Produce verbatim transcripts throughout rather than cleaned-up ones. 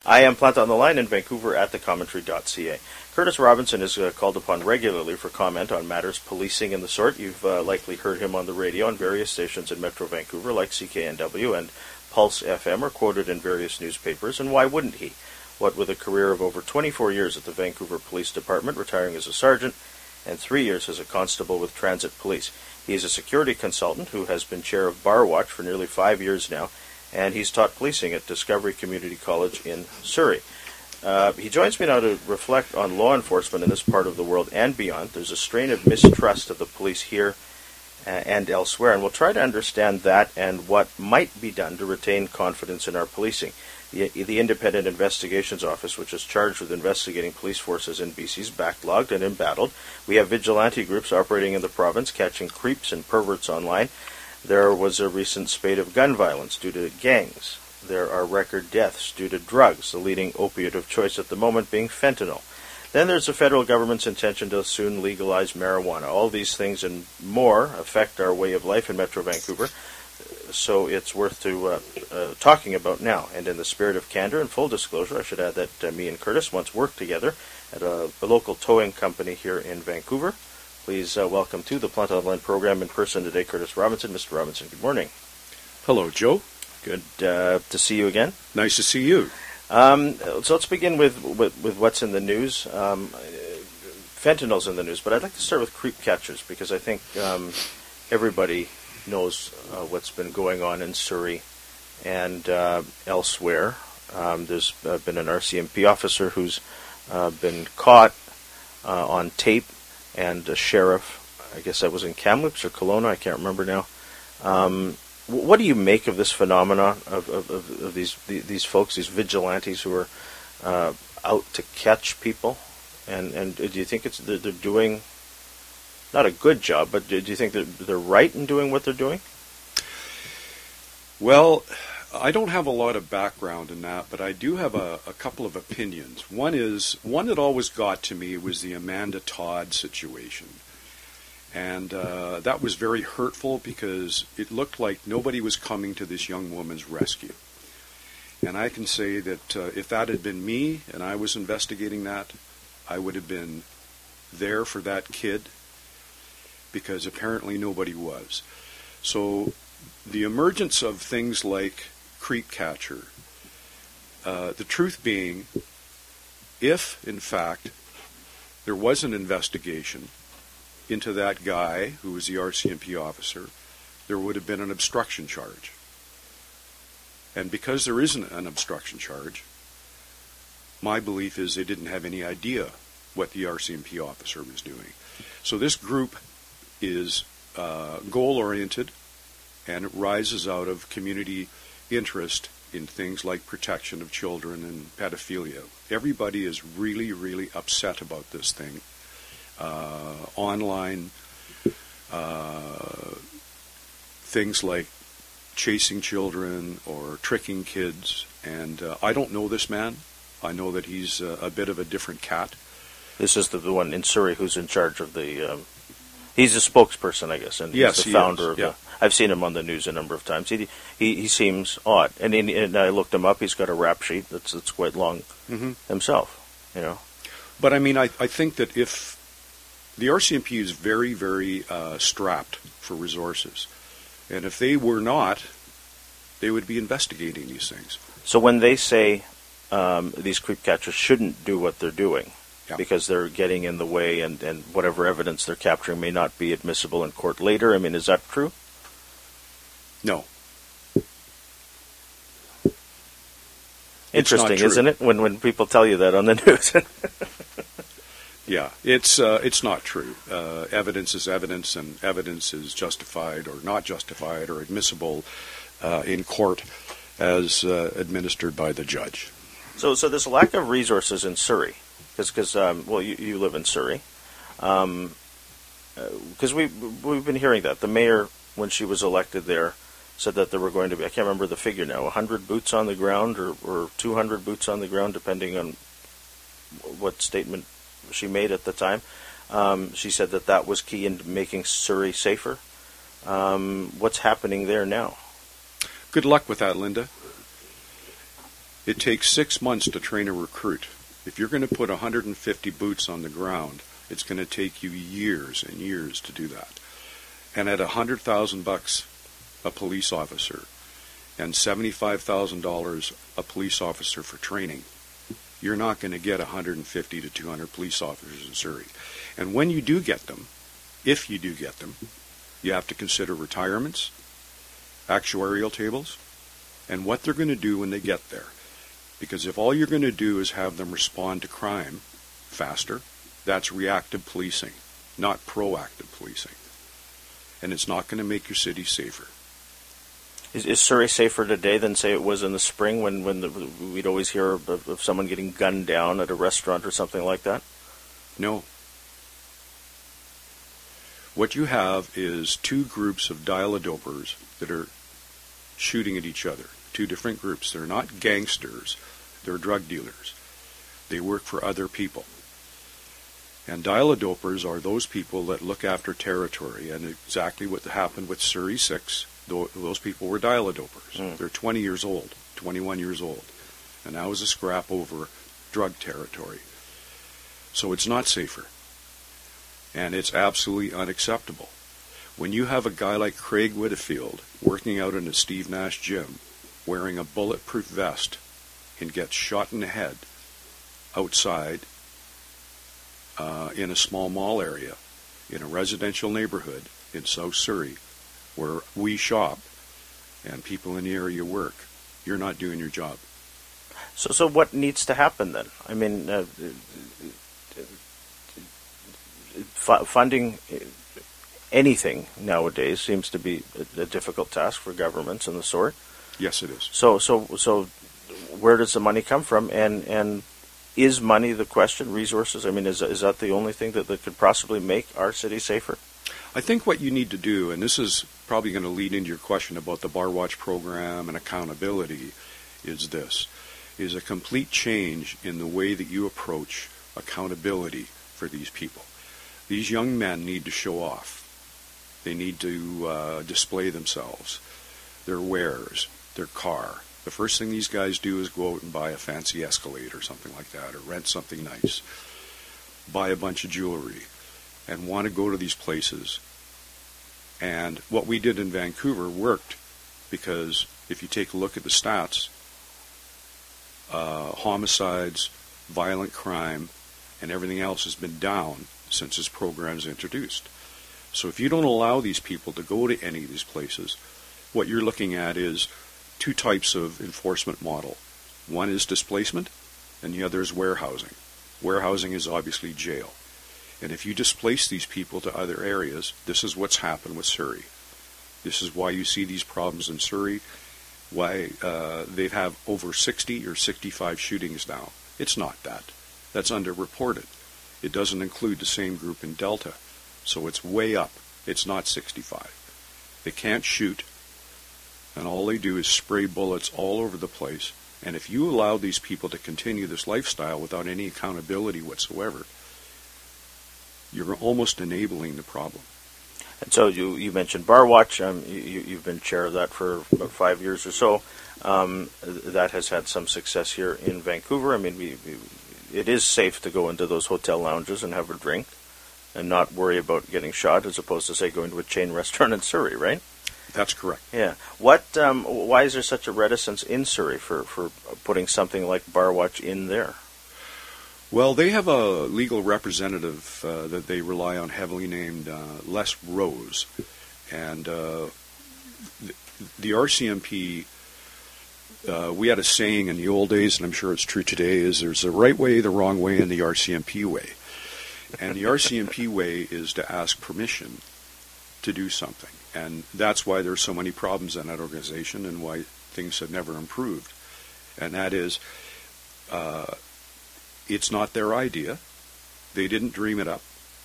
I am Plant on the Line in Vancouver at the commentary dot c a. Curtis Robinson is uh, called upon regularly for comment on matters policing and the sort. You've uh, likely heard him on the radio on various stations in Metro Vancouver like C K N W and Pulse F M, or quoted in various newspapers, and why wouldn't he? What with a career of over twenty-four years at the Vancouver Police Department, retiring as a sergeant, and three years as a constable with Transit Police. He is a security consultant who has been chair of Bar Watch for nearly five years now, and he's taught policing at Discovery Community College in Surrey. Uh, he joins me now to reflect on law enforcement in this part of the world and beyond. There's a strain of mistrust of the police here uh, and elsewhere, and we'll try to understand that and what might be done to retain confidence in our policing. The, the Independent Investigations Office, which is charged with investigating police forces in B C, is backlogged and embattled. We have vigilante groups operating in the province, catching creeps and perverts online. There was a recent spate of gun violence due to gangs. There are record deaths due to drugs, the leading opiate of choice at the moment being fentanyl. Then there's the federal government's intention to soon legalize marijuana. All these things and more affect our way of life in Metro Vancouver, so it's worth to uh, uh, talking about now. And in the spirit of candor and full disclosure, I should add that uh, me and Curtis once worked together at a, a local towing company here in Vancouver. Please uh, welcome to the Plant on the Line program in person today, Curtis Robinson. Mister Robinson, good morning. Hello, Joe. Good uh, to see you again. Nice to see you. Um, so let's begin with, with, with what's in the news. Um, fentanyl's in the news, but I'd like to start with creep catchers because I think um, everybody knows uh, what's been going on in Surrey and uh, elsewhere. Um, there's uh, been an R C M P officer who's uh, been caught uh, on tape, and a sheriff, I guess that was in Kamloops or Kelowna, I can't remember now. Um, what do you make of this phenomenon of, of, of, of these the, these folks, these vigilantes who are uh, out to catch people? And, and do you think it's they're, they're doing not a good job, but do you think that they're right in doing what they're doing? Well, I don't have a lot of background in that, but I do have a, a couple of opinions. One is, one that always got to me was the Amanda Todd situation. And uh, that was very hurtful because it looked like nobody was coming to this young woman's rescue. And I can say that uh, if that had been me and I was investigating that, I would have been there for that kid, because apparently nobody was. So the emergence of things like creep catcher, uh, the truth being, if in fact there was an investigation into that guy who was the R C M P officer, there would have been an obstruction charge. And because there isn't an obstruction charge, my belief is they didn't have any idea what the R C M P officer was doing. So this group is uh, goal-oriented, and it rises out of community interest in things like protection of children and pedophilia. Everybody is really, really upset about this thing. Uh, online uh, things like chasing children or tricking kids, and uh, I don't know this man. I know that he's uh, a bit of a different cat. This is the, the one in Surrey who's in charge of the... Um, he's a spokesperson, I guess, and yes, he's the he founder is. of yeah. the... I've seen him on the news a number of times. He he, he seems odd, and, in, and I looked him up. He's got a rap sheet that's that's quite long mm-hmm. himself, you know. But I mean, I I think that if the R C M P is very very uh, strapped for resources, and if they were not, they would be investigating these things. So when they say um, these creep catchers shouldn't do what they're doing, yeah. because they're getting in the way, and, and whatever evidence they're capturing may not be admissible in court later, I mean, is that true? No. Interesting, isn't it, when when people tell you that on the news? Yeah, it's uh, it's not true. Uh, evidence is evidence, and evidence is justified or not justified or admissible uh, in court as uh, administered by the judge. So, so there's a lack of resources in Surrey, because um, well, you, you live in Surrey, because um, uh, we we've been hearing that the mayor, when she was elected there, said that there were going to be, I can't remember the figure now, one hundred boots on the ground or, or two hundred boots on the ground, depending on what statement she made at the time. Um, she said that that was key in making Surrey safer. Um, what's happening there now? Good luck with that, Linda. It takes six months to train a recruit. If you're going to put one hundred fifty boots on the ground, it's going to take you years and years to do that. And at one hundred thousand bucks a police officer and seventy-five thousand dollars a police officer for training, you're not going to get one hundred fifty to two hundred police officers in Surrey. And when you do get them, if you do get them, you have to consider retirements, actuarial tables, and what they're going to do when they get there. Because if all you're going to do is have them respond to crime faster, that's reactive policing, not proactive policing. And it's not going to make your city safer. Is, is Surrey safer today than, say, it was in the spring when, when the, we'd always hear of, of someone getting gunned down at a restaurant or something like that? No. What you have is two groups of dial-a-dopers that are shooting at each other. Two different groups. They're not gangsters. They're drug dealers. They work for other people. And dial-a-dopers are those people that look after territory. And exactly what happened with Surrey six, those people were dial-a-dopers. Mm. They're twenty years old, twenty-one years old. And that was a scrap over drug territory. So it's not safer. And it's absolutely unacceptable. When you have a guy like Craig Whitfield working out in a Steve Nash gym, wearing a bulletproof vest, and gets shot in the head outside uh, in a small mall area, in a residential neighborhood in South Surrey, where we shop and people in the area work, you're not doing your job. So, so what needs to happen then? I mean, uh, f- funding anything nowadays seems to be a, a difficult task for governments and the sort. Yes, it is. So, so, so, where does the money come from? And and is money the question? Resources? I mean, is is that the only thing that, that could possibly make our city safer? I think what you need to do, and this is probably going to lead into your question about the Bar Watch program and accountability, is this: is a complete change in the way that you approach accountability for these people. These young men need to show off. They need to uh, display themselves, their wares, their car. The first thing these guys do is go out and buy a fancy Escalade or something like that, or rent something nice, buy a bunch of jewelry, and want to go to these places. And what we did in Vancouver worked, because if you take a look at the stats, uh, homicides, violent crime, and everything else has been down since this program is introduced. So if you don't allow these people to go to any of these places, what you're looking at is two types of enforcement model. One is displacement, and the other is warehousing. Warehousing is obviously jail. And if you displace these people to other areas, this is what's happened with Surrey. This is why you see these problems in Surrey, why uh, they have over sixty or sixty-five shootings now. It's not that. That's underreported. It doesn't include the same group in Delta. So it's way up. It's not sixty-five. They can't shoot, and all they do is spray bullets all over the place. And if you allow these people to continue this lifestyle without any accountability whatsoever, you're almost enabling the problem. And so you, you mentioned Bar Watch. Um, you, you've been chair of that for about five years or so. Um, that has had some success here in Vancouver. I mean, we, we, it is safe to go into those hotel lounges and have a drink and not worry about getting shot, as opposed to, say, going to a chain restaurant in Surrey, right? That's correct. Yeah. What? Um, why is there such a reticence in Surrey for, for putting something like Bar Watch in there? Well, they have a legal representative uh, that they rely on heavily named uh, Les Rose. And uh, the, the R C M P, uh, we had a saying in the old days, and I'm sure it's true today, is there's the right way, the wrong way, and the R C M P way. And the R C M P way is to ask permission to do something. And that's why there's so many problems in that organization and why things have never improved. And that is, uh, it's not their idea. They didn't dream it up.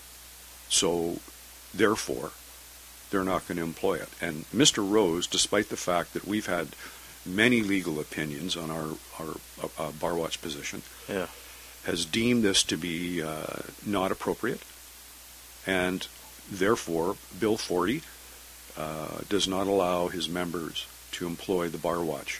So, therefore, they're not going to employ it. And Mister Rose, despite the fact that we've had many legal opinions on our, our uh, Bar Watch position, yeah. has deemed this to be uh, not appropriate. And, therefore, Bill forty uh, does not allow his members to employ the Bar Watch,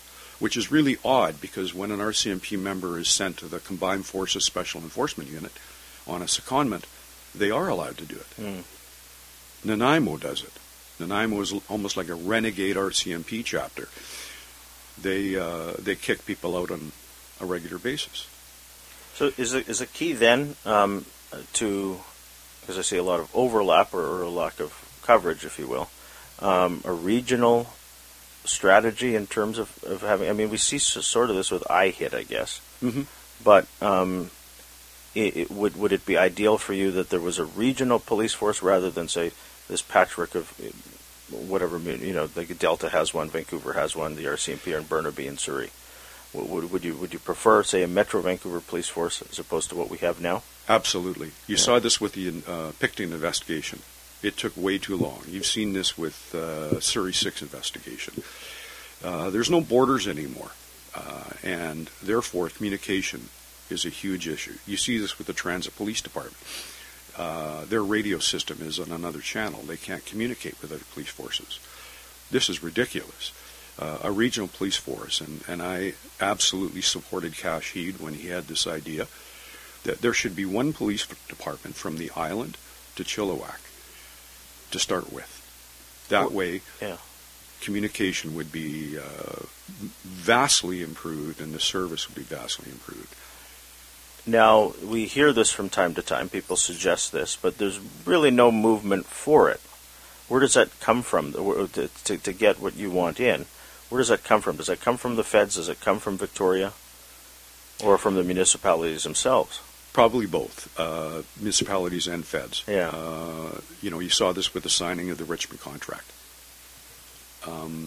which is really odd because when an R C M P member is sent to the Combined Forces Special Enforcement Unit on a secondment, they are allowed to do it. Mm. Nanaimo does it. Nanaimo is almost like a renegade R C M P chapter. They uh, they kick people out on a regular basis. So is it, is a key then um, to, because I see a lot of overlap or, or a lack of coverage, if you will, um, a regional strategy in terms of, of having, I mean, we see sort of this with I HIT, I guess, Mm-hmm. but um, it, it, would, would it be ideal for you that there was a regional police force rather than, say, this patchwork of whatever, you know, like Delta has one, Vancouver has one, the R C M P are in Burnaby and Surrey. Would, would you would you prefer, say, a Metro Vancouver police force as opposed to what we have now? Absolutely. You Yeah. saw this with the uh, Picton investigation. It took way too long. You've seen this with uh, Surrey six investigation. Uh, there's no borders anymore, uh, and therefore communication is a huge issue. You see this with the Transit Police Department. Uh, their radio system is on another channel. They can't communicate with other police forces. This is ridiculous. Uh, a regional police force, and, and I absolutely supported Cash Heed when he had this idea that there should be one police department from the island to Chilliwack to start with. That Well, way, yeah. communication would be uh, vastly improved and the service would be vastly improved. Now, we hear this from time to time. People suggest this, but there's really no movement for it. Where does that come from to, to, to get what you want in? Where does that come from? Does that come from the feds? Does it come from Victoria? Or from the municipalities themselves? Probably both, uh, municipalities and feds. Yeah. Uh, you know, you saw this with the signing of the Richmond contract. Um,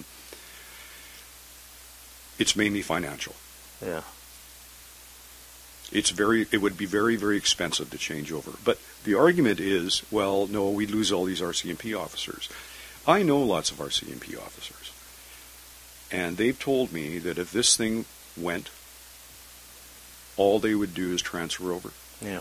it's mainly financial. Yeah. It's very. It would be very, very expensive to change over. But the argument is, well, no, we lose all these R C M P officers. I know lots of R C M P officers, and they've told me that if this thing went, all they would do is transfer over. Yeah.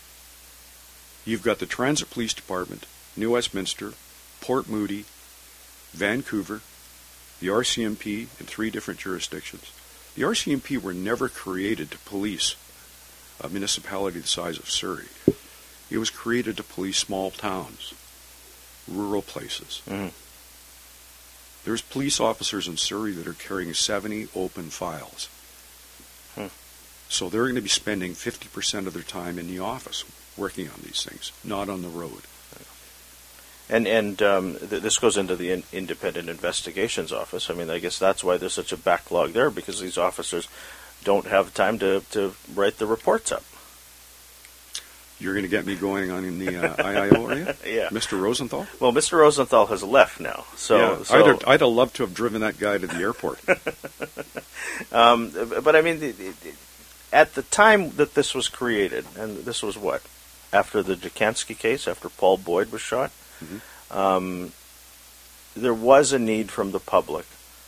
You've got the Transit Police Department, New Westminster, Port Moody, Vancouver, the R C M P in three different jurisdictions. The R C M P were never created to police a municipality the size of Surrey. It was created to police small towns, rural places. Mm-hmm. There's police officers in Surrey that are carrying seventy open files. Hmm. So they're going to be spending fifty percent of their time in the office working on these things, not on the road. And and um, th- this goes into the in- independent investigations office. I mean, I guess that's why there's such a backlog there, because these officers don't have time to, to write the reports up. You're going to get me going on in the uh, I I O, are you? Yeah. Mister Rosenthal? Well, Mister Rosenthal has left now, so, yeah, so I'd, have, I'd have loved to have driven that guy to the airport. um, but I mean, the, the, at the time that this was created, and this was what, after the Dukansky case, after Paul Boyd was shot, Mhm. um, there was a need from the public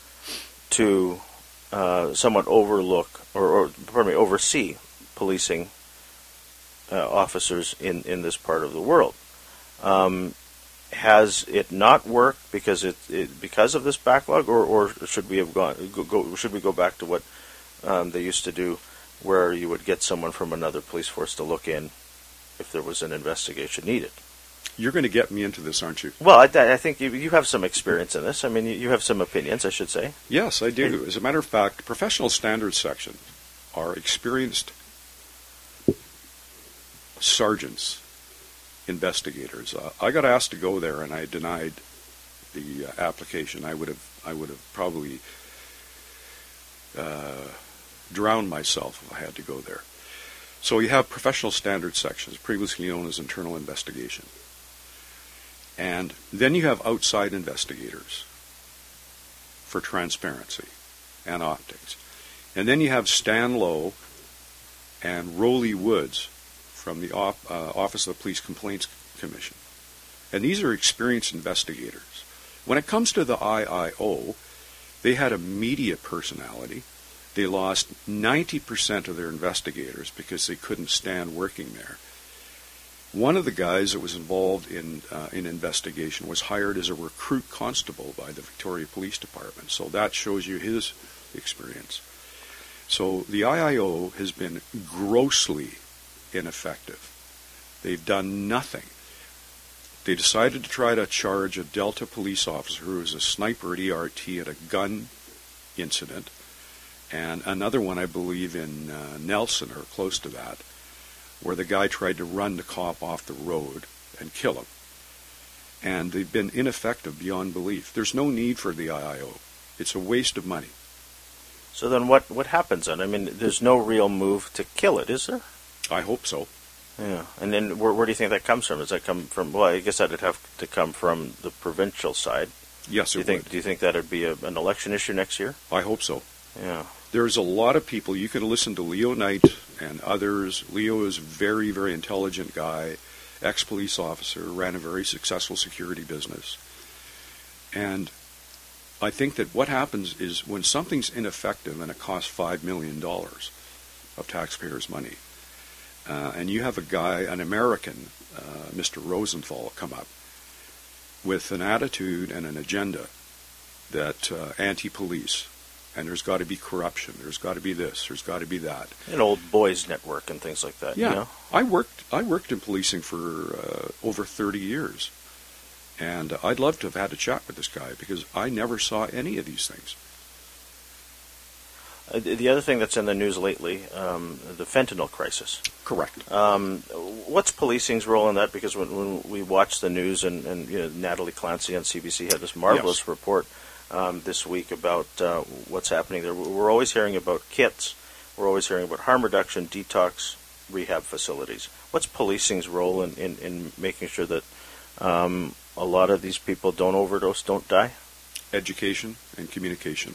to uh, somewhat overlook or, or pardon me, oversee policing uh, officers in, in this part of the world. Um, has it not worked because it, it because of this backlog, or, or should we have gone go, go should we go back to what um, they used to do, where you would get someone from another police force to look in if there was an investigation needed? You're going to get me into this, aren't you? Well, I, I think you, you have some experience in this. I mean, you, you have some opinions, I should say. Yes, I do. As a matter of fact, professional standards section are experienced sergeants, investigators. Uh, I got asked to go there, and I denied the uh, application. I would have, I would have probably uh, drowned myself if I had to go there. So you have professional standards sections, previously known as internal investigation. And then you have outside investigators for transparency and optics. And then you have Stan Lowe and Rolly Woods from the off, uh, Office of the Police Complaints Commission. And these are experienced investigators. When it comes to the I I O, they had a media personality. They lost ninety percent of their investigators because they couldn't stand working there. One of the guys that was involved in uh, in investigation was hired as a recruit constable by the Victoria Police Department. So that shows you his experience. So the I I O has been grossly ineffective. They've done nothing. They decided to try to charge a Delta police officer who was a sniper at E R T at a gun incident, and another one, I believe, in uh, Nelson or close to that, where the guy tried to run the cop off the road and kill him. And they've been ineffective beyond belief. There's no need for the I I O. It's a waste of money. So then what, what happens then? I mean, there's no real move to kill it, is there? I hope so. Yeah. And then where, where do you think that comes from? Does that come from, well, I guess that would have to come from the provincial side. Yes, do you it think, would. Do you think that would be a, an election issue next year? I hope so. Yeah. There's a lot of people. You can listen to Leo Knight and others. Leo is a very, very intelligent guy, ex-police officer, ran a very successful security business. And I think that what happens is when something's ineffective and it costs five million dollars of taxpayers' money, uh, and you have a guy, an American, uh, Mister Rosenthal, come up with an attitude and an agenda that uh, anti-police, and there's got to be corruption, there's got to be this, there's got to be that. An old boys network and things like that. Yeah, you know? I worked. I worked in policing for uh, over thirty years, and I'd love to have had a chat with this guy because I never saw any of these things. Uh, the other thing that's in the news lately, um, the fentanyl crisis. Correct. Um, what's policing's role in that? Because when, when we watch the news, and, and you know, Natalie Clancy on C B C had this marvelous Yes. report um, this week about uh, what's happening there. We're always hearing about kits. We're always hearing about harm reduction, detox, rehab facilities. What's policing's role in, in, in making sure that um, a lot of these people don't overdose, don't die? Education and communication.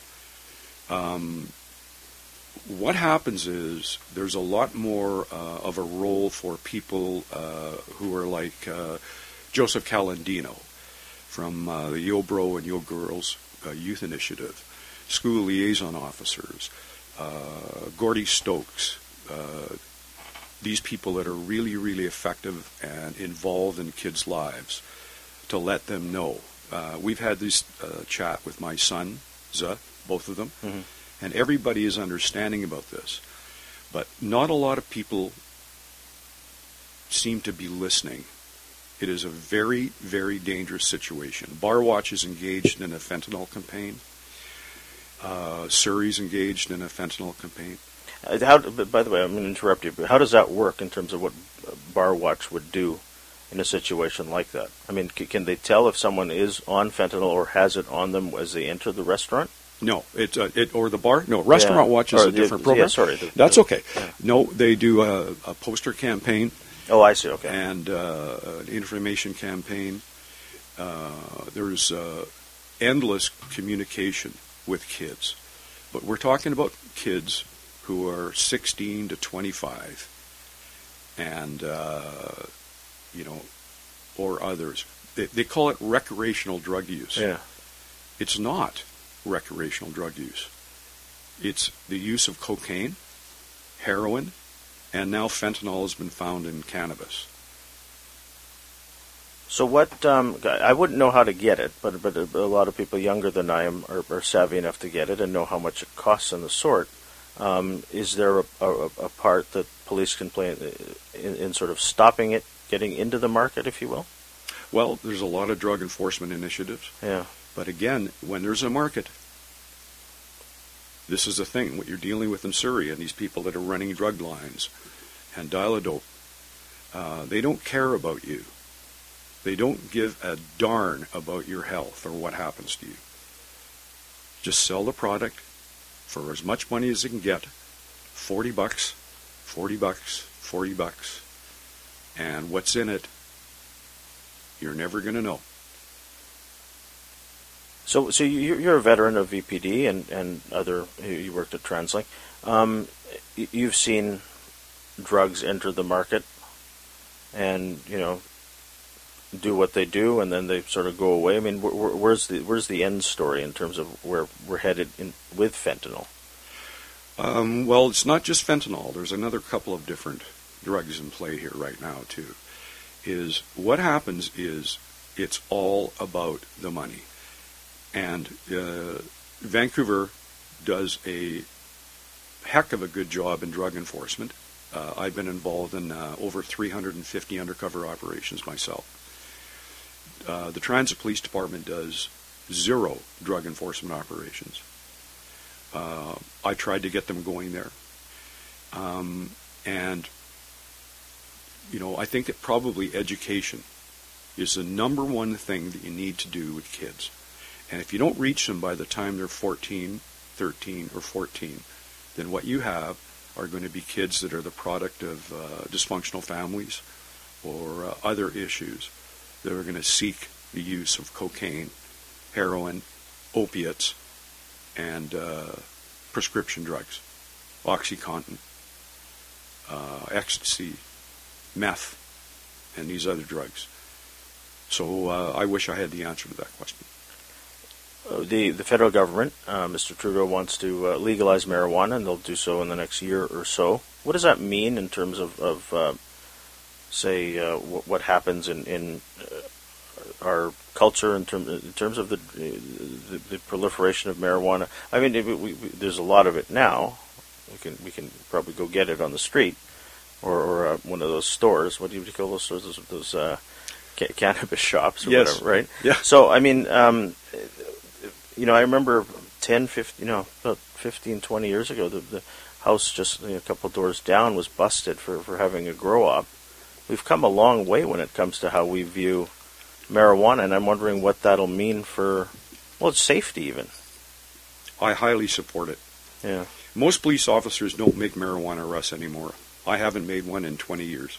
Um, what happens is there's a lot more uh, of a role for people uh, who are like uh, Joseph Calandino from uh, the Yo Bro and Yo Girls uh, Youth Initiative, school liaison officers, uh, Gordy Stokes, uh, these people that are really, really effective and involved in kids' lives, to let them know. Uh, we've had this uh, chat with my son, Zuh, both of them, mm-hmm. and everybody is understanding about this. But not a lot of people seem to be listening. It is a very, very dangerous situation. Bar Watch is engaged in a fentanyl campaign. Uh, Surrey's engaged in a fentanyl campaign. Uh, how, by the way, I'm going to interrupt you, but how does that work in terms of what Bar Watch would do in a situation like that? I mean, c- can they tell if someone is on fentanyl or has it on them as they enter the restaurant? No, it, uh, it or the bar. No, Restaurant yeah. Watch is or a the, different program. Yeah, sorry. The, That's the, okay. Yeah. No, they do a, a poster campaign. Oh, I see. Okay. And uh, an information campaign. Uh, there's uh, endless communication with kids, but we're talking about kids who are sixteen to twenty-five, and uh, you know, or others. They, they call it recreational drug use. Yeah. It's not recreational drug use. It's the use of cocaine, heroin, and now fentanyl has been found in cannabis. So what? Um, I wouldn't know how to get it, but but a lot of people younger than I am are, are savvy enough to get it and know how much it costs and the sort. Um, is there a, a, a part that police can play in, in sort of stopping it getting into the market, if you will? Well, there's a lot of drug enforcement initiatives. Yeah. But again, when there's a market, this is the thing, what you're dealing with in Surrey and these people that are running drug lines and dial-a-dope, uh, they don't care about you. They don't give a darn about your health or what happens to you. Just sell the product for as much money as they can get, forty bucks, forty bucks, forty bucks, and what's in it, you're never going to know. So, so you- you're a veteran of V P D and, and other. You worked at TransLink. Um, y- you've seen drugs enter the market, and you know, do what they do, and then they sort of go away. I mean, wh- wh- where's the where's the end story in terms of where we're headed in with fentanyl? Um, well, it's not just fentanyl. There's another couple of different drugs in play here right now, too. Is what happens is it's all about the money. And uh, Vancouver does a heck of a good job in drug enforcement. Uh, I've been involved in uh, over three hundred fifty undercover operations myself. Uh, the Transit Police Department does zero drug enforcement operations. Uh, I tried to get them going there. Um, and, you know, I think that probably education is the number one thing that you need to do with kids. And if you don't reach them by the time they're fourteen, thirteen, or fourteen, then what you have are going to be kids that are the product of uh, dysfunctional families or uh, other issues that are going to seek the use of cocaine, heroin, opiates, and uh, prescription drugs, OxyContin, uh, ecstasy, meth, and these other drugs. So uh, I wish I had the answer to that question. Uh, the the federal government, uh, Mister Trudeau, wants to uh, legalize marijuana, and they'll do so in the next year or so. What does that mean in terms of, of uh, say, uh, w- what happens in, in uh, our culture in, term, in terms of the, the the proliferation of marijuana? I mean, it, we, we, there's a lot of it now. We can we can probably go get it on the street or, or uh, one of those stores. What do you call those stores? Those, those uh, ca- cannabis shops or yes. whatever, right? Yeah. So, I mean, um, you know, I remember ten, fifteen, you know, about fifteen, twenty years ago, the, the house just you know, a couple doors down was busted for, for having a grow-up. We've come a long way when it comes to how we view marijuana, and I'm wondering what that'll mean for, well, safety even. I highly support it. Yeah. Most police officers don't make marijuana arrests anymore. I haven't made one in twenty years.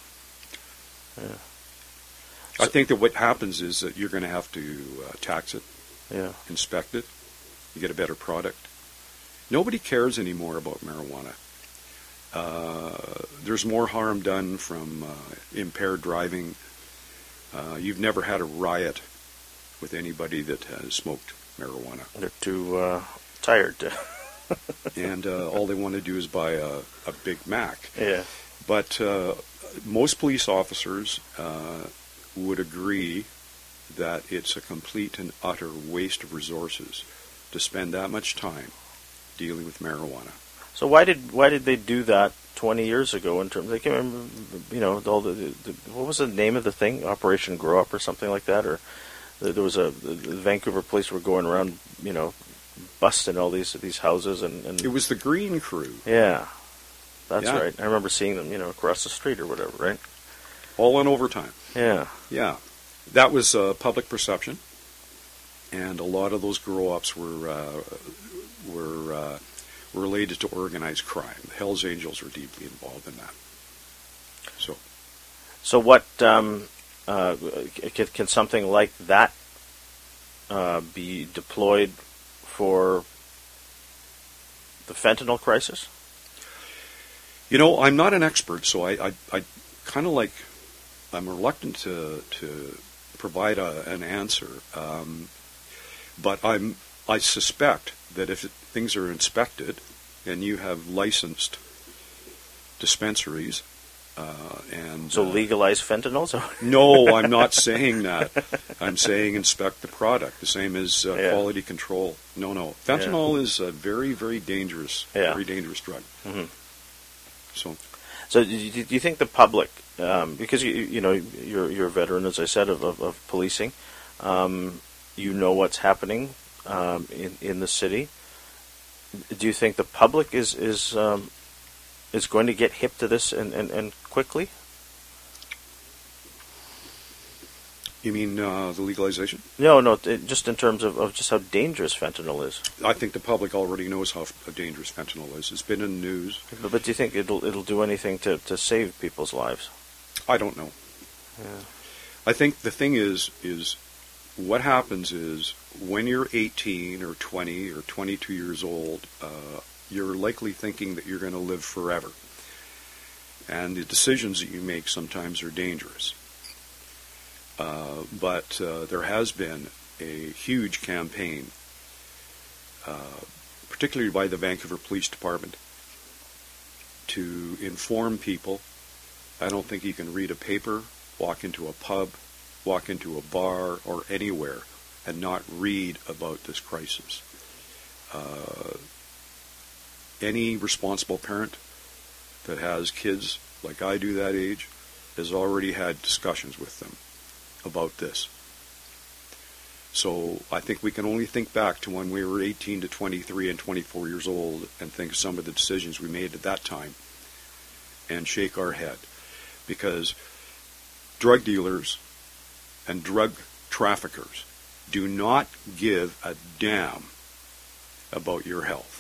Yeah. I think that what happens is that you're going to have to uh, tax it, yeah, inspect it, you get a better product. Nobody cares anymore about marijuana. Uh, there's more harm done from uh, impaired driving. Uh, you've never had a riot with anybody that has smoked marijuana. They're too uh, tired to. and uh, all they want to do is buy a, a Big Mac. Yeah. But uh, most police officers uh, would agree that it's a complete and utter waste of resources to spend that much time dealing with marijuana. So why did why did they do that twenty years ago? In terms, I can't remember, you know, all the, the what was the name of the thing, Operation Grow Up or something like that, or there was a the Vancouver police were going around, you know, busting all these these houses and, and it was the Green Crew. Yeah, that's yeah. right. I remember seeing them, you know, across the street or whatever, right? All on overtime. Yeah, yeah. That was uh, public perception, and a lot of those grow-ups were uh, were uh, related to organized crime. The Hells Angels were deeply involved in that. So, so what um, uh, can, can something like that uh, be deployed for the fentanyl crisis? You know, I'm not an expert, so I, I, I kind of like, I'm reluctant to to provide a, an answer. Um, but I'm, I suspect that if it, things are inspected and you have licensed dispensaries, uh, and so uh, legalize fentanyl. So no, I'm not saying that. I'm saying inspect the product, the same as uh, yeah. quality control. No, no, fentanyl yeah. is a very, very dangerous, yeah. very dangerous drug. Mm-hmm. So, so do you, do you think the public, um, because you you know you're you're a veteran, as I said, of of, of policing, um, you know what's happening um, in in the city. Do you think the public is is um, is going to get hip to this and, and, and quickly? You mean uh, the legalization? No, no, it, just in terms of, of just how dangerous fentanyl is. I think the public already knows how dangerous fentanyl is. It's been in the news. But, but do you think it'll it'll do anything to, to save people's lives? I don't know. Yeah. I think the thing is is what happens is when you're eighteen or twenty or twenty-two years old, uh, you're likely thinking that you're going to live forever. And the decisions that you make sometimes are dangerous. Uh, but uh, there has been a huge campaign, uh, particularly by the Vancouver Police Department, to inform people. I don't think you can read a paper, walk into a pub, walk into a bar, or anywhere and not read about this crisis. Uh, any responsible parent that has kids like I do that age has already had discussions with them about this. So I think we can only think back to when we were eighteen to twenty-three and twenty-four years old and think of some of the decisions we made at that time and shake our head. Because drug dealers and drug traffickers do not give a damn about your health.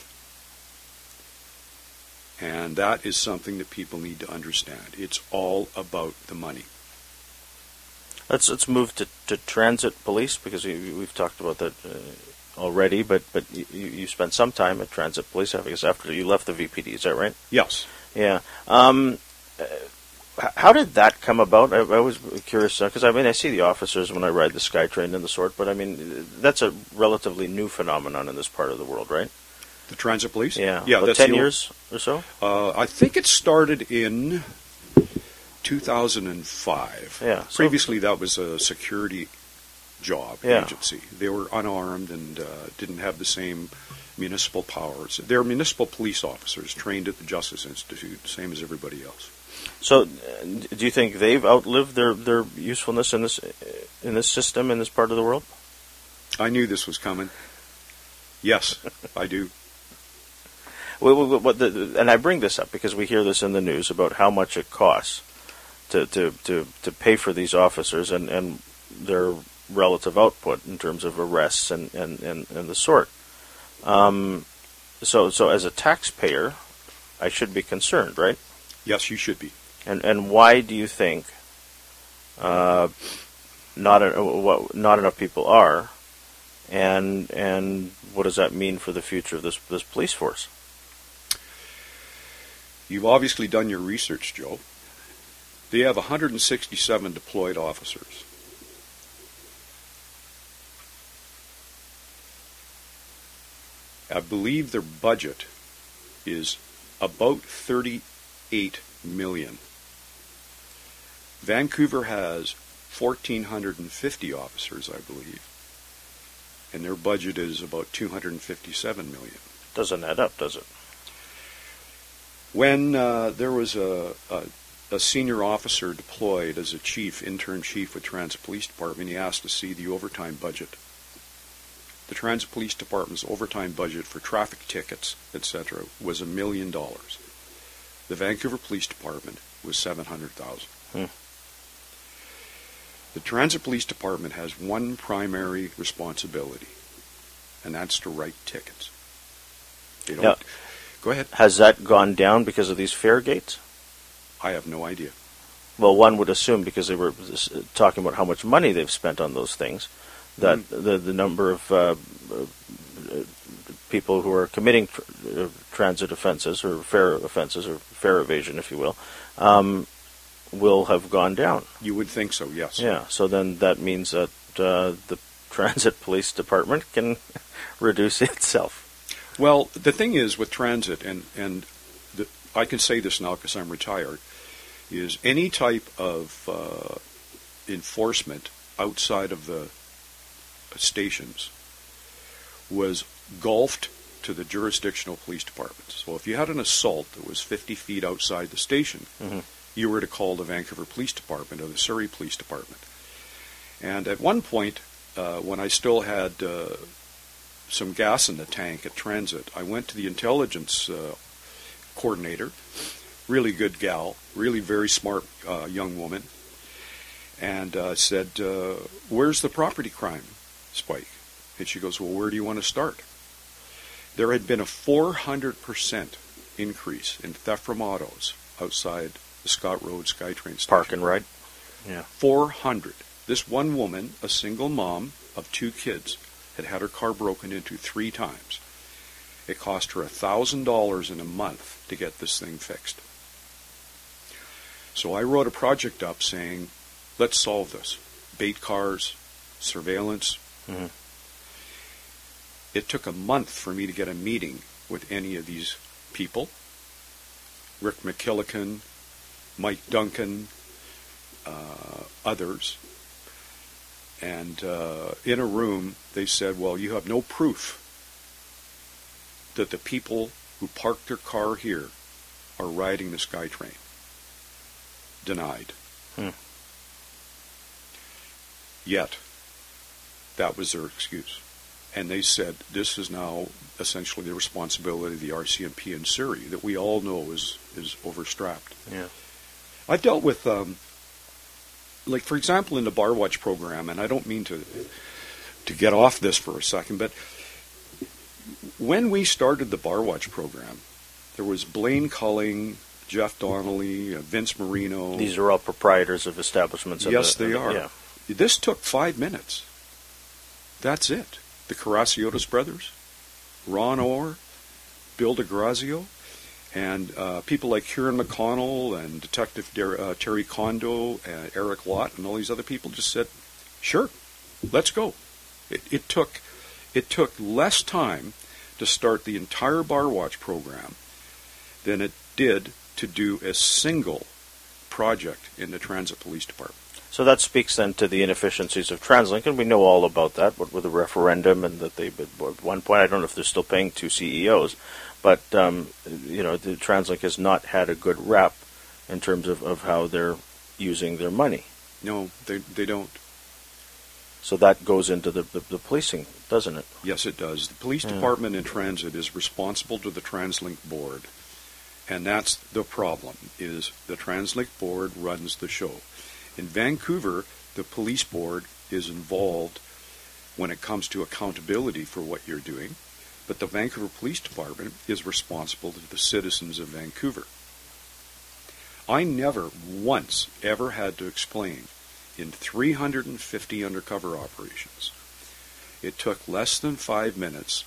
And that is something that people need to understand. It's all about the money. Let's let's move to, to transit police, because we, we've talked about that uh, already. But but you, you spent some time at transit police, I guess, after you left the V P D. Is that right? Yes. Yeah. Um, uh, how did that come about? I, I was curious because uh, I mean I see the officers when I ride the SkyTrain and the sort, but I mean that's a relatively new phenomenon in this part of the world, right? The transit police? Yeah. Yeah. About that's ten the, years or so. Uh, I think it started in two thousand five. Yeah. So Previously, that was a security job Yeah. agency. They were unarmed and uh, didn't have the same municipal powers. They're municipal police officers trained at the Justice Institute, same as everybody else. So, uh, do you think they've outlived their, their usefulness in this in this system in this part of the world? I knew this was coming. Yes, I do. Well, what the, and I bring this up because we hear this in the news about how much it costs to to, to, to pay for these officers and, and their relative output in terms of arrests and, and, and, and the sort. Um, so so as a taxpayer, I should be concerned, right? Yes, you should be. And and why do you think uh, not a, what not enough people are, and and what does that mean for the future of this this police force? You've obviously done your research, Joe. They have one hundred sixty-seven deployed officers. I believe their budget is about thirty-eight million. Vancouver has one thousand four hundred fifty officers, I believe, and their budget is about two hundred fifty-seven million. Doesn't add up, does it? When uh, there was a, a, a senior officer deployed as a chief, intern chief with Transit Police Department, he asked to see the overtime budget. The Transit Police Department's overtime budget for traffic tickets, et cetera, was a million dollars. The Vancouver Police Department was seven hundred thousand. Hmm. The Transit Police Department has one primary responsibility, and that's to write tickets. They don't. Yeah. Go ahead. Has that gone down because of these fare gates? I have no idea. Well, one would assume because they were talking about how much money they've spent on those things, that mm. the the number of uh, uh, people who are committing tr- uh, transit offenses or fare offenses or fare evasion, if you will, um, will have gone down. You would think so, yes. Yeah. So then that means that uh, the Transit Police Department can reduce itself. Well, the thing is with transit, and, and the, I can say this now because I'm retired, is any type of uh, enforcement outside of the stations was golfed to the jurisdictional police departments. So if you had an assault that was fifty feet outside the station, mm-hmm. you were to call the Vancouver Police Department or the Surrey Police Department. And at one point, uh, when I still had uh, some gas in the tank at transit, I went to the intelligence uh, coordinator, really good gal, really very smart uh, young woman, and uh, said, uh, where's the property crime spike? And she goes, well, where do you want to start? There had been a four hundred percent increase in theft from autos outside the Scott Road SkyTrain station. Park and ride? Yeah. four hundred. This one woman, a single mom of two kids, had had her car broken into three times. It cost her one thousand dollars in a month to get this thing fixed. So I wrote a project up saying, let's solve this. Bait cars, surveillance. Mm-hmm. It took a month for me to get a meeting with any of these people. Rick McKillican, Mike Duncan, uh, others. And uh, in a room, they said, well, you have no proof that the people who parked their car here are riding the SkyTrain. Denied. Hmm. Yet, that was their excuse. And they said this is now essentially the responsibility of the R C M P in Surrey that we all know is, is overstrapped. Yeah. I've dealt with, um, like, for example, in the Bar Watch program, and I don't mean to to get off this for a second, but when we started the Bar Watch program, there was Blaine Culling, Jeff Donnelly, uh, Vince Marino. These are all proprietors of establishments. Yes, the, they the, are. Yeah. This took five minutes. That's it. The Caraciotis brothers, Ron Orr, Bill DeGrazio, and uh, people like Kieran McConnell and Detective Der- uh, Terry Kondo and Eric Lott and all these other people just said, sure, let's go. It, it took it took less time to start the entire Bar Watch program than it did to do a single project in the Transit Police Department. So that speaks then to the inefficiencies of TransLink, and we know all about that, what with the referendum and that they, at one point, I don't know if they're still paying two C E Os, but, um, you know, the TransLink has not had a good rep in terms of, of how they're using their money. No, they they don't. So that goes into the, the, the policing, doesn't it? Yes, it does. The police Yeah. department in transit is responsible to the TransLink board, and that's the problem, is the TransLink board runs the show. In Vancouver, the police board is involved when it comes to accountability for what you're doing, but the Vancouver Police Department is responsible to the citizens of Vancouver. I never once ever had to explain in three hundred fifty undercover operations. It took less than five minutes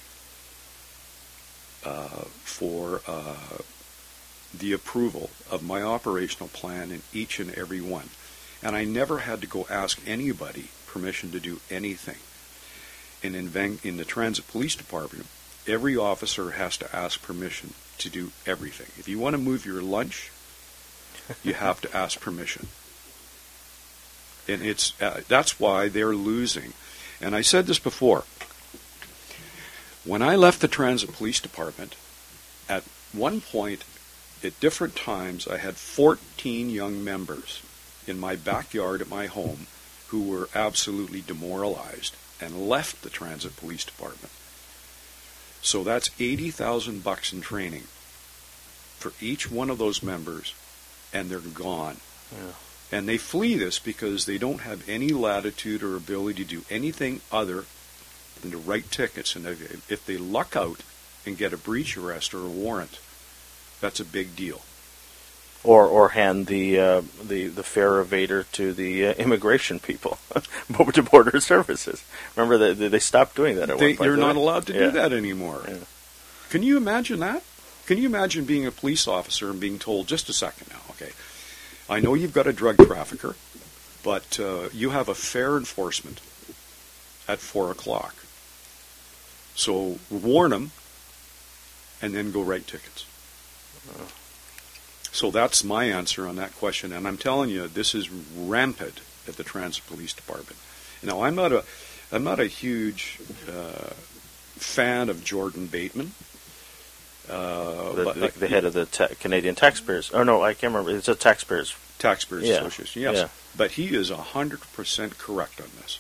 uh, for uh, the approval of my operational plan in each and every one. And I never had to go ask anybody permission to do anything. And in, Van- in the Transit Police Department, every officer has to ask permission to do everything. If you want to move your lunch, you have to ask permission. And it's uh, that's why they're losing. And I said this before. When I left the Transit Police Department, at one point, at different times, I had fourteen young members in my backyard at my home who were absolutely demoralized and left the Transit Police Department. So that's eighty thousand bucks in training for each one of those members, and they're gone. Yeah. And they flee this because they don't have any latitude or ability to do anything other than to write tickets. And if, if they luck out and get a breach arrest or a warrant, that's a big deal. Or or hand the uh, the the fare evader to the uh, immigration people, to Border Services. Remember that they, they stopped doing that at they, one point. You're not allowed to yeah. do that anymore. Yeah. Can you imagine that? Can you imagine being a police officer and being told, just a second now, okay, I know you've got a drug trafficker, but uh, you have a fare enforcement at four o'clock. So warn them and then go write tickets. Uh. So that's my answer on that question, and I'm telling you, this is rampant at the Transit Police Department. Now, I'm not a, I'm not a huge uh, fan of Jordan Bateman. Uh, the, but, the, the head of the ta- Canadian Taxpayers. Oh no, I can't remember. It's a Taxpayers Taxpayers yeah. Association. Yes, yeah. But he is a hundred percent correct on this.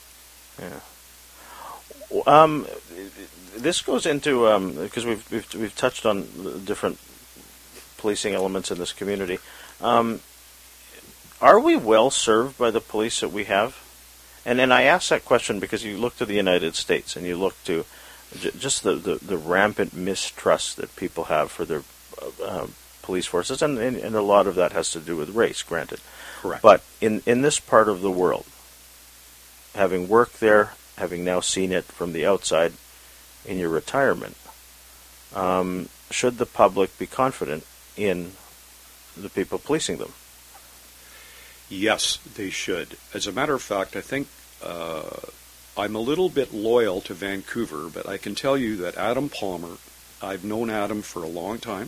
Yeah. Um, this goes into um, because we've, we've we've touched on different policing elements in this community. Um, are we well served by the police that we have? And and I ask that question because you look to the United States and you look to j- just the, the, the rampant mistrust that people have for their uh, police forces, and, and and a lot of that has to do with race, granted. Correct. But in, in this part of the world, having worked there, having now seen it from the outside in your retirement, um, should the public be confident in the people policing them? Yes, they should. As a matter of fact, I think uh, I'm a little bit loyal to Vancouver, but I can tell you that Adam Palmer, I've known Adam for a long time.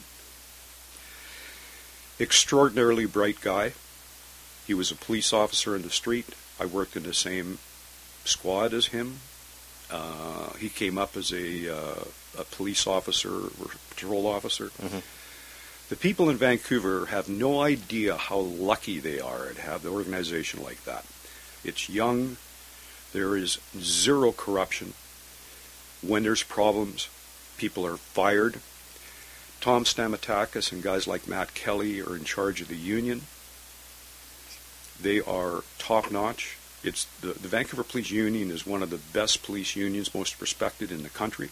Extraordinarily bright guy. He was a police officer in the street. I worked in the same squad as him. Uh, he came up as a, uh, a police officer or patrol officer. Mm-hmm. The people in Vancouver have no idea how lucky they are to have the organization like that. It's young. There is zero corruption. When there's problems, people are fired. Tom Stamatakis and guys like Matt Kelly are in charge of the union. They are top-notch. It's the, the Vancouver Police Union is one of the best police unions, most respected in the country.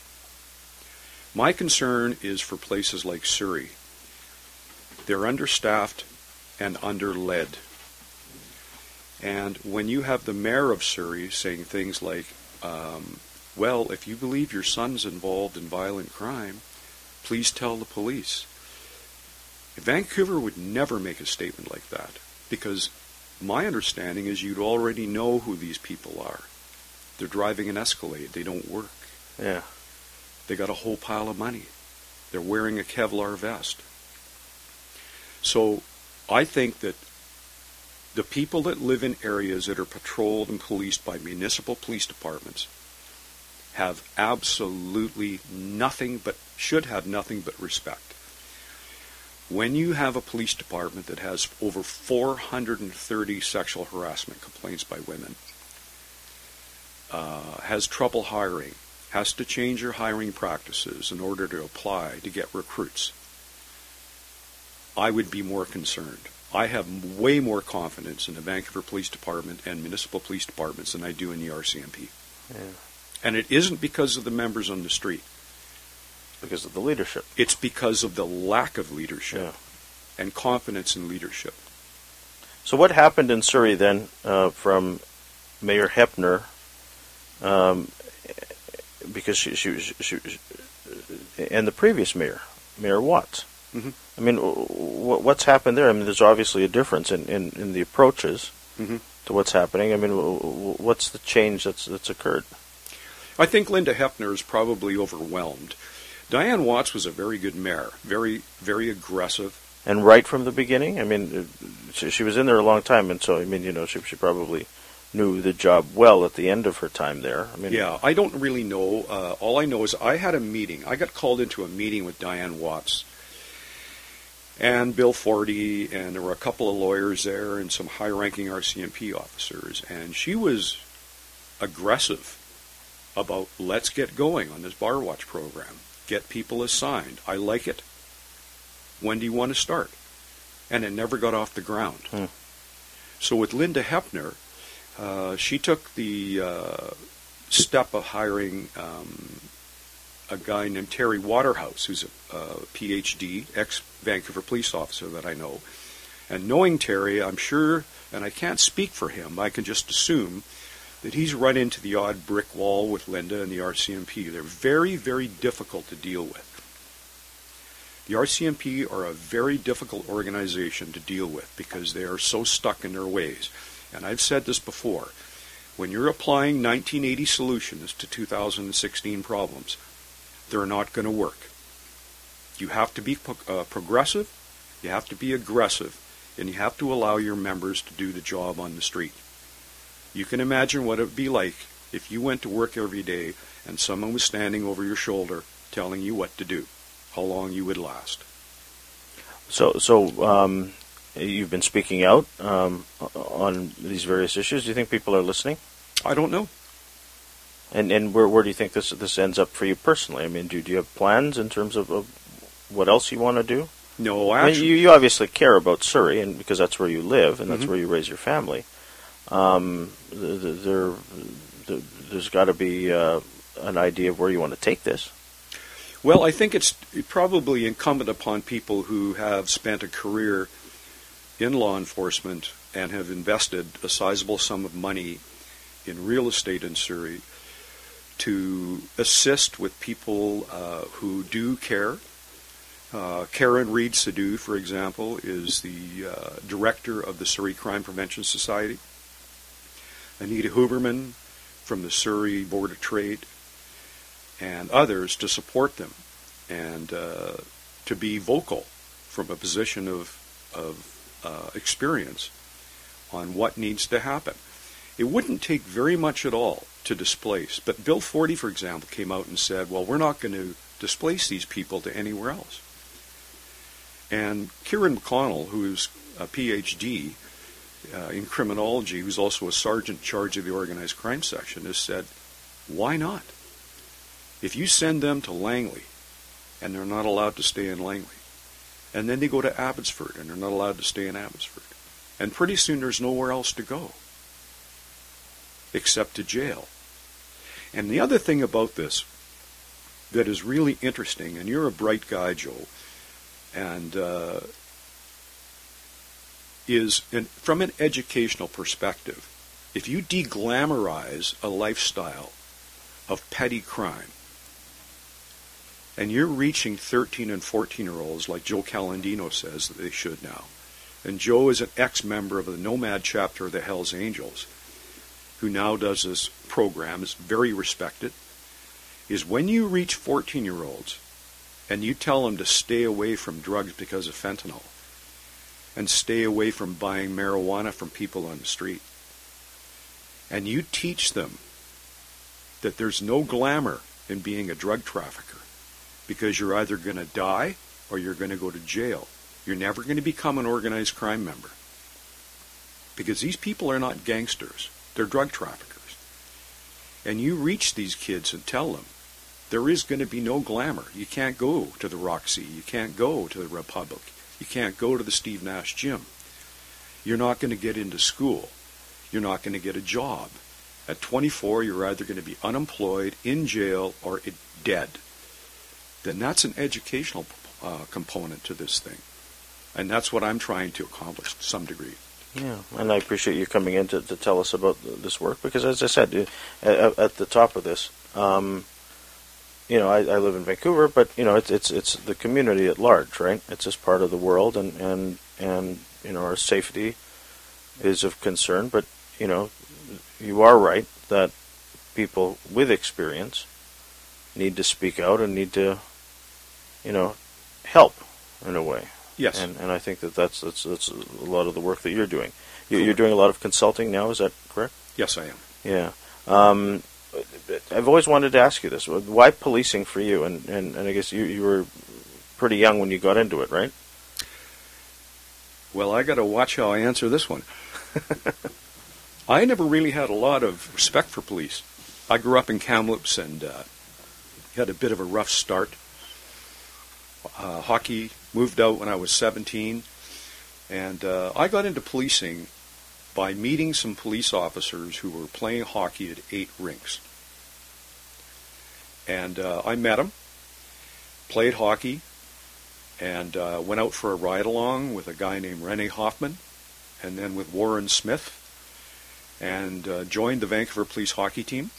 My concern is for places like Surrey. They're understaffed and underled. And when you have the mayor of Surrey saying things like, um, well, if you believe your son's involved in violent crime, please tell the police. Vancouver would never make a statement like that, because my understanding is you'd already know who these people are. They're driving an Escalade. They don't work. Yeah. They got a whole pile of money. They're wearing a Kevlar vest. So I think that the people that live in areas that are patrolled and policed by municipal police departments have absolutely nothing but, should have nothing but respect. When you have a police department that has over four hundred thirty sexual harassment complaints by women, uh, has trouble hiring, has to change your hiring practices in order to apply to get recruits, I would be more concerned. I have way more confidence in the Vancouver Police Department and municipal police departments than I do in the R C M P. Yeah. And it isn't because of the members on the street. Because of the leadership. It's because of the lack of leadership Yeah. and confidence in leadership. So what happened in Surrey then uh, from Mayor Hepner, um, because she, she, she, she, and the previous mayor, Mayor Watts? Mm-hmm. I mean, w- what's happened there? I mean, there's obviously a difference in, in, in the approaches mm-hmm. to what's happening. I mean, w- w- what's the change that's that's occurred? I think Linda Hepner is probably overwhelmed. Diane Watts was a very good mayor, very, very aggressive. And right from the beginning? I mean, she, she was in there a long time, and so, I mean, you know, she, she probably knew the job well at the end of her time there. I mean, yeah, I don't really know. Uh, all I know is I had a meeting. I got called into a meeting with Diane Watts and Bill Forty, and there were a couple of lawyers there and some high-ranking R C M P officers, and she was aggressive about let's get going on this Bar Watch program. Get people assigned. I like it. When do you want to start? And it never got off the ground. Hmm. So with Linda Hepner, uh, she took the uh, step of hiring um, a guy named Terry Waterhouse, who's a uh, P H D, ex-Vancouver police officer that I know. And knowing Terry, I'm sure, and I can't speak for him, I can just assume that he's run into the odd brick wall with Linda and the R C M P. They're very, very difficult to deal with. The R C M P are a very difficult organization to deal with because they are so stuck in their ways. And I've said this before. When you're applying nineteen eighty solutions to two thousand sixteen problems, they're not going to work. You have to be uh, progressive, you have to be aggressive, and you have to allow your members to do the job on the street. You can imagine what it would be like if you went to work every day and someone was standing over your shoulder telling you what to do, how long you would last. So, so um, you've been speaking out um, on these various issues. Do you think people are listening? I don't know. And and where where do you think this this ends up for you personally? I mean, do, do you have plans in terms of, of what else you want to do? No, actually, I mean, you, you obviously care about Surrey, and because that's where you live and that's mm-hmm. where you raise your family. Um, there, there, there's got to be uh, an idea of where you want to take this. Well, I think it's probably incumbent upon people who have spent a career in law enforcement and have invested a sizable sum of money in real estate in Surrey to assist with people uh, who do care. Uh, Karen Reed Sadu, for example, is the uh, director of the Surrey Crime Prevention Society. Anita Huberman from the Surrey Board of Trade, and others to support them and uh, to be vocal from a position of, of uh, experience on what needs to happen. It wouldn't take very much at all to displace. But Bill forty, for example, came out and said, well, we're not going to displace these people to anywhere else. And Kieran McConnell, who's a P H D uh, in criminology, who's also a sergeant in charge of the organized crime section, has said, why not? If you send them to Langley, and they're not allowed to stay in Langley, and then they go to Abbotsford, and they're not allowed to stay in Abbotsford, and pretty soon there's nowhere else to go except to jail. And the other thing about this that is really interesting, and you're a bright guy, Joe, and uh, is in, from an educational perspective, if you deglamorize a lifestyle of petty crime, and you're reaching thirteen and fourteen-year-olds like Joe Calandino says that they should now, and Joe is an ex-member of the Nomad chapter of the Hells Angels, who now does this program, is very respected, is when you reach fourteen-year-olds and you tell them to stay away from drugs because of fentanyl and stay away from buying marijuana from people on the street, and you teach them that there's no glamour in being a drug trafficker because you're either going to die or you're going to go to jail. You're never going to become an organized crime member because these people are not gangsters. They're drug traffickers. And you reach these kids and tell them there is going to be no glamour. You can't go to the Roxy. You can't go to the Republic. You can't go to the Steve Nash gym. You're not going to get into school. You're not going to get a job. At twenty-four, you're either going to be unemployed, in jail, or dead. Then that's an educational uh, component to this thing. And that's what I'm trying to accomplish to some degree. Yeah, and I appreciate you coming in to, to tell us about this work, because as I said, at, at the top of this, um, you know, I, I live in Vancouver, but, you know, it's it's it's the community at large, right? It's just part of the world, and, and, and you know, our safety is of concern, but, you know, you are right that people with experience need to speak out and need to, you know, help in a way. Yes. And and I think that that's, that's, that's a lot of the work that you're doing. You, you're doing a lot of consulting now, is that correct? Yes, I am. Yeah. Um, I've always wanted to ask you this. Why policing for you? And, and, and I guess you, you were pretty young when you got into it, right? Well, I got to watch how I answer this one. I never really had a lot of respect for police. I grew up in Kamloops and uh, had a bit of a rough start. Uh, hockey, moved out when I was seventeen, and uh, I got into policing by meeting some police officers who were playing hockey at eight rinks. And uh, I met them, played hockey, and uh, went out for a ride-along with a guy named Rene Hoffman, and then with Warren Smith, and uh, joined the Vancouver Police hockey team.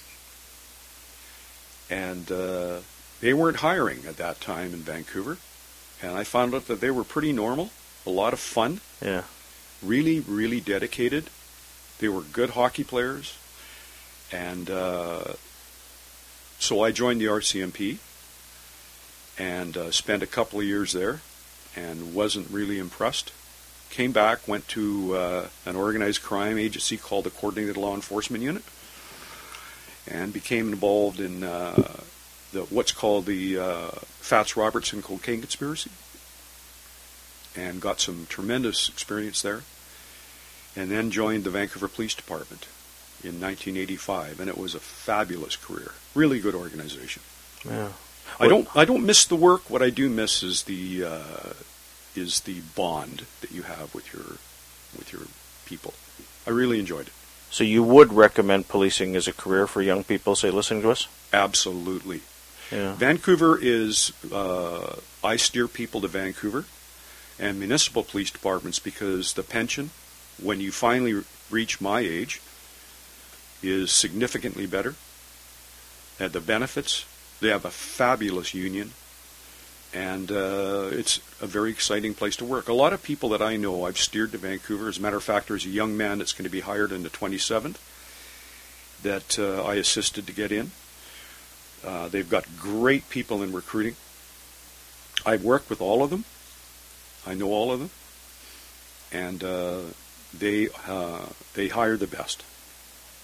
And uh, they weren't hiring at that time in Vancouver, and I found out that they were pretty normal, a lot of fun, yeah, really, really dedicated. They were good hockey players, and uh, so I joined the R C M P and uh, spent a couple of years there and wasn't really impressed. Came back, went to uh, an organized crime agency called the Coordinated Law Enforcement Unit, and became involved in uh, the what's called the uh, Fats Robertson cocaine conspiracy, and got some tremendous experience there, and then joined the Vancouver Police Department in nineteen eighty-five, and it was a fabulous career, really good organization. Yeah, I don't I don't miss the work. What I do miss is the uh, is the bond that you have with your with your people. I really enjoyed it. So you would recommend policing as a career for young people, say, listening to us? Absolutely. Yeah. Vancouver is, uh, I steer people to Vancouver and municipal police departments because the pension, when you finally reach my age, is significantly better. And the benefits, they have a fabulous union, and uh, it's a very exciting place to work. A lot of people that I know I've steered to Vancouver. As a matter of fact, there's a young man that's going to be hired on the twenty-seventh that uh, I assisted to get in. Uh, they've got great people in recruiting. I've worked with all of them. I know all of them. And uh, they uh, they hire the best.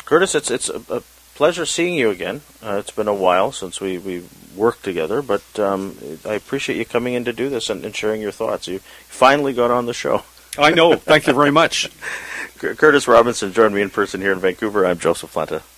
Curtis, it's it's a, a pleasure seeing you again. Uh, it's been a while since we, we worked together, but um, I appreciate you coming in to do this and, and sharing your thoughts. You finally got on the show. I know. Thank you very much. Curtis Robinson joined me in person here in Vancouver. I'm Joseph Lenta.